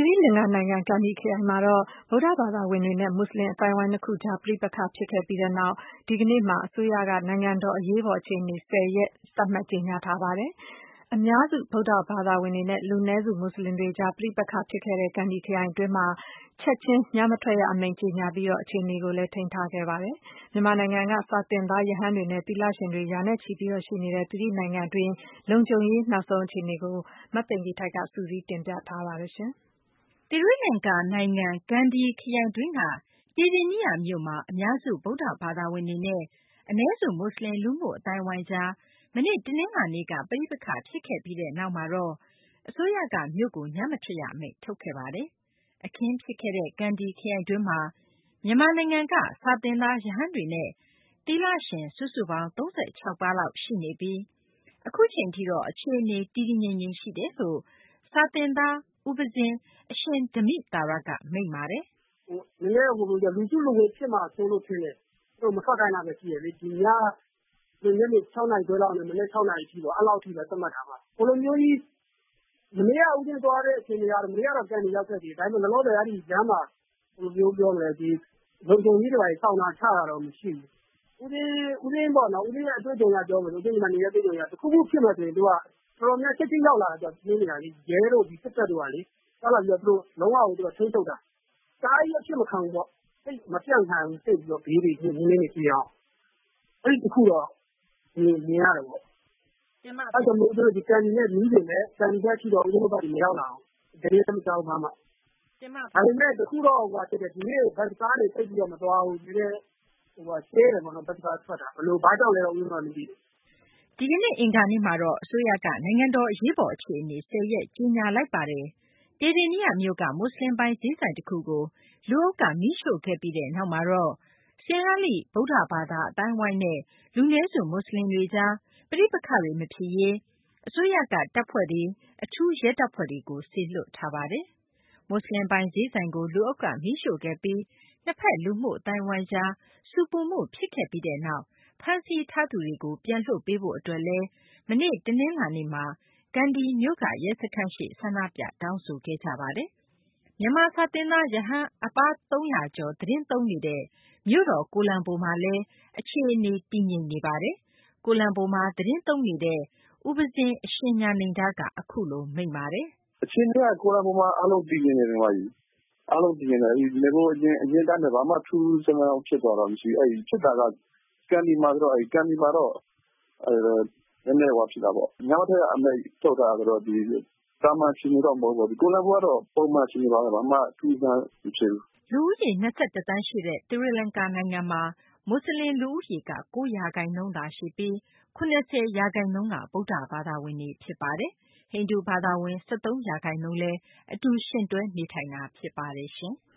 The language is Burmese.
သီရိလင်္ကာနိုင်ငံ ကန္ဒီခရိုင်မှာတော့ ဗုဒ္ဓဘာသာဝင်တွေနဲ့ မွတ်ဆလင်အသိုင်းအဝိုင်းနှစ်ခုကြား ပဋိပက္ခဖြစ်ခဲ့ပြီးနောက် ဒီကနေ့မှာ အစိုးရက နိုင်ငံတော်အရေးပေါ်အခြေအနေ 10 ရက် သတ်မှတ်ကြေညာထားပါတယ်။ အများစု ဗုဒ္ဓဘာသာဝင်တွေနဲ့ လူနည်းစု မွတ်ဆလင်တွေကြား ပဋိပက္ခဖြစ်ခဲ့တဲ့ ကန္ဒီခရိုင်အတွင်းမှာ ချက်ချင်း ညမထွက်ရအမိန့်ကြေညာပြီး အခြေအနေကိုလည်း ထိန်းထားခဲ့ပါတယ်။ မြန်မာနိုင်ငံက စာသင်သား ရဟန်းတွေနဲ့ သီလရှင်တွေ ရာနဲ့ချီရှိနေတဲ့ သီရိလင်္ကာနိုင်ငံတွင်း လုံခြုံရေး နောက်ဆုံးအခြေအနေကို မသိင်္ဂ ီထိုက် စုစည်းတင်ပြထားပါတယ်။သီရိလင်္ကာနိုင်ငံ ကန္ဒီခရိုင်တွင်းက ကေဗင်နီယမြို့မှာ အများစု ဗုဒ္ဓဘာသာဝင်တွေနဲ့ အနည်းစု မွတ်ဆလင် လူမှုအသိုင်းအဝိုင်းကြား မနေ့ တနင်္လာနေ့က ပဋိပက္ခဖြစ်ခဲ့ပြီးနောက်မှာတော့ အစိုးရက မြို့ကို ညမထွက်ရအမိန့် ထုတ်ခဲ့ပါတယ်။ အခင်းဖြစ်ခဲ့တဲ့ ကန္ဒီခရိုင်တွင်းမှာ မြန်မာနိုင်ငံက စာသင်သား ရဟန်းတွေနဲ့ သီလရှင် စုစုပေါင်း ၃၆ ပါးလောက် ရှိနေပြီး အခုအချိန်ထိတော့ အခြေအနေ တည်တည်ငြိမ်ငြိမ်ရှိတယ်လို့ စာသင်သား ဦးပဉ္စင်း အရှင်ဓမ္မိသာရက မိန့်ပါတယ်။ “နည်းနည်းလူစုလူဝေးဖြစ်မှာစိုးလို့ထင်တယ်။ သူတို့မထွက်ခိုင်းတာပဲရှိတယ်လေ။ ဒီညနေ 6 နာရီခွဲလောက်ကနေ မနက် 6 နာရီထိပေါ့။ အဲ့လောက်ထိပဲသတ်မှတ်ထားမှာ။ ဟိုလိုမျိုးကြီးမနေ့ကဦးပဉ္စင်းသွားတဲ့အခြေအနေကတော့ မနေ့ကတော့ ကန္ဒီရောက်ခဲ့သေးတယ်။ ဒါပေမယ့်လောလောဆယ်အဲ့ဒီလမ်းမှာ ဘယ်လိုမျိုးပြောမလဲ ဒီလုံခြုံရေးတွေဘာတွေစောင့်တာချတာတော့မရှိဘူး။ ဦးပဉ္စင်းပေါ့နော် ဦးပဉ္စင်းရဲ့အတွေ့အကြုံအရပြောမယ်ဆိုရင် ဦးပဉ္စင်းဒီမှာနေတဲ့ အတွေ့အကြုံအရ တခုခုဖြစ်မယ်ဆိုရင်သူကတော်တော်များချက်ချင်းရောက်လာတာသူကပြင်းနေတာလေ။ ရဲတို့စစ်တပ်တို့ကလေ ရောက်လာပြီးတော့သူတို့လုံးဝကိုသူတို့ထိန်းချုပ်တာ။ တအားကြီးအဖြစ်မခံဘူးပေါ့။ သိပ်မပြန့်ခိုင်းဘူးသိပ်ပြီးတော့ဘေးတွေနင်းနေပြေးအောင်။ အဲ့ဒီတခုတော့မြင်ရတယ်ပေါ့။ အဲ့ကြောင့်မို့လို့ကန္ဒီနဲ့နီးပေမယ့် ကန္ဒီဘက်ထိတော့ဦးပဉ္စင်းတို့ဘက်မရောက်လာဘူး။ သတင်းလည်းမကြားဘူးဘာမှ။ ဒါပေမယ့်တခုတော့ဖြစ်တယ် ဒီနေ့ဘတ်စ်ကားတွေသိပ်ပြီးတော့မသွားဘူး။ နည်းနည်းရှဲတယ်ပေါ့နော် ဘတ်စ်ကားထွက်တာ။ ဘာကြောင့်လဲတော့ဦးပဉ္စင်းတို့မသိဘူး။ ” ဒီကနေ့ အင်္ဂါနေ့မှာတော့ အစိုးရက နိုင်ငံတော် အရေးပေါ်အခြေအနေ 10 ရက် ကြေညာလိုက်ပါတယ်။ ကေဗင်နီယမြို့က မွတ်ဆလင်ပိုင် ဈေးဆိုင်တခုကို လူအုပ်က မီးရှို့ခဲ့ပြီးနောက်မှာတော့ စင်္ဟာရိ ဗုဒ္ဓဘာသာ အသိုင်းအဝိုင်းနဲ့ လူနည်းစု မွတ်ဆလင်တွေကြား ပဋိပက္ခတွေ မဖြစ်ရေး အစိုးရက တပ်ဖွဲ့တွေ အထူးရဲတပ်ဖွဲ့တွေကို စေလွှတ်ထားပါတယ်။ မွတ်ဆလင်ပိုင် ဈေးဆိုင်ကို လူအုပ်က မီးရှို့ခဲ့ပြီး နှစ်ဘက် လူမှုအသိုင်းအဝိုင်းကြား ဆူပူမှုဖြစ်ခဲ့ပြီးနောက် ဖမ်းဆီးထားသူတွေကို ပြန်လွှတ်ပေးဖို့အတွက်လည်း မနေ့ တနင်္လာနေ့မှာ ကန္ဒီမြို့က ရဲစခန်းရှေ့ ဆန္ဒပြတောင်းဆိုခဲ့ကြပါတယ်။ မြန်မာစာသင်သား ရဟန်း အပါး ၃၀၀ ကျော် သတင်းသုံးနေတဲ့ မြို့တော် ကိုလံဘိုမှာလည်း အခြေအနေ တည်ငြိမ်နေပါတယ်။ ကိုလံဘိုမှာ သတင်းသုံးနေတဲ့ ဦးပဉ္စင်း အရှင်ဉာဏိန္ဒက အခုလို မိန့်ပါတယ်။ “အခြေအနေက ကိုလံဘိုမှာအားလုံးတည်ငြိမ်နေတယ်။ အားလုံးတည်ငြိမ်တယ်။ နဂိုအရင်အတိုင်းပဲ ဘာမှထူးထူးခြားခြားဖြစ်သွားတာမရှိဘူး။ ဖြစ်တာက ကန္ဒီမှာဆိုတော့ ကန္ဒီမှာတော့နည်းနည်းဖြစ်တာပေါ့။ ညမထွက်ရအမိန့်ထုတ်ထားတာဆိုတော့ သာမန်အခြေအနေတော့မဟုတ်ဘူးပေါ့။ ကိုလံဘိုကတော့ပုံမှန်အခြေအနေပါပဲ။ ဘာမှထူးထူးခြားခြားမဖြစ်ဘူး။ ” လူဦးရေ ၂၁ သန်းရှိတဲ့ သီရိလင်္ကာနိုင်ငံမှာ မွတ်ဆလင် လူဦးရေက ၉ ရာခိုင်နှုန်းသာရှိပြီး ၇၀ ရာခိုင်နှုန်းက ဗုဒ္ဓဘာသာဝင်တွေ ဖြစ်ပါတယ်။ ဟိန္ဒူဘာသာဝင် ၁၃ ရာခိုင်နှုန်းလည်း အတူယှဉ်တွဲနေထိုင်တာ ဖြစ်ပါတယ်။